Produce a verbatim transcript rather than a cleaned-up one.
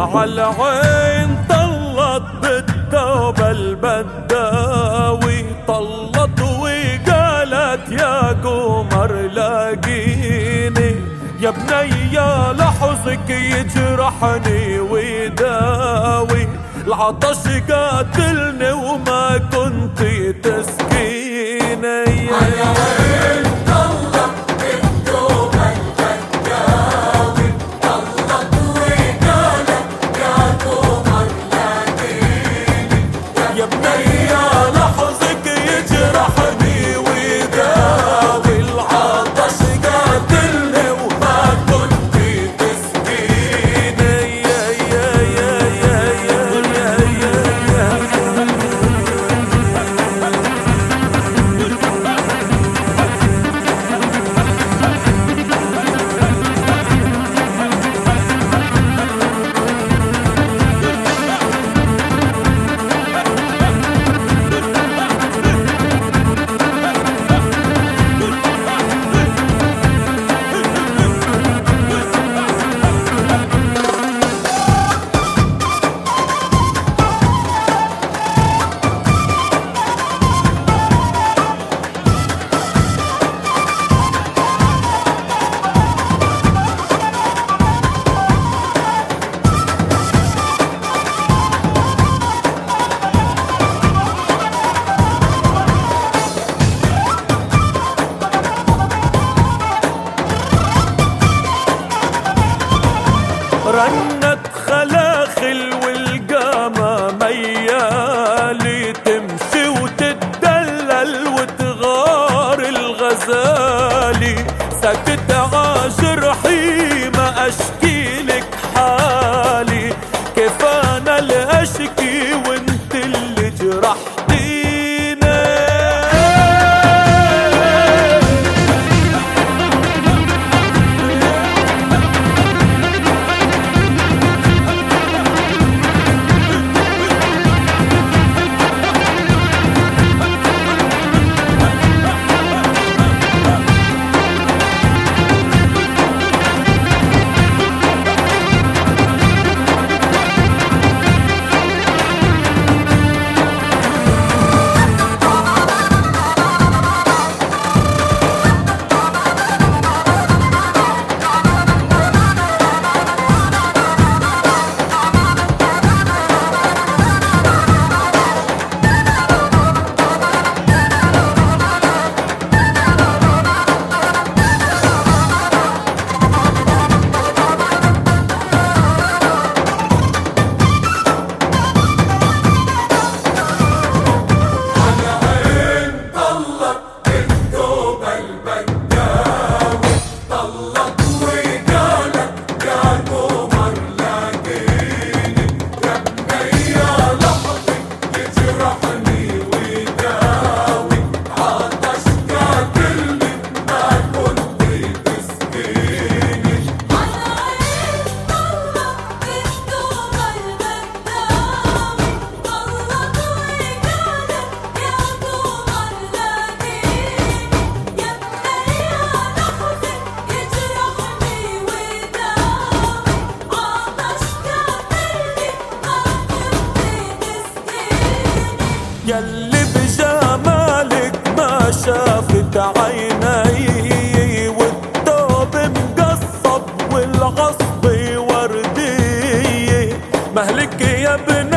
على عين طلت بالتوبة البداوي، طلت وقالت يا قمر لاقيني يا بني لحظك يجرحني ويداوي، العطش قاتلني وما كنت تسكيني. على عين طلت بالتوبة البداوي، طلت وقالت يا قمر لاقيني يا بني لحظك يجرحني ويداوي، العطش قاتلني وما كنت تسكيني. يا يا يا يا يا يا يا رنت خلاخل والقامة ميالي، تمشي وتتدلل وتغار الغزالي، سكت عجرحي ما اشكي لك حالي، كيف انا اللي اشكي وانت اللي جرحتيني. ياللي بجمالك ما شافت عيني، والثوب مقصب والغصب وردي، مهلك يا بني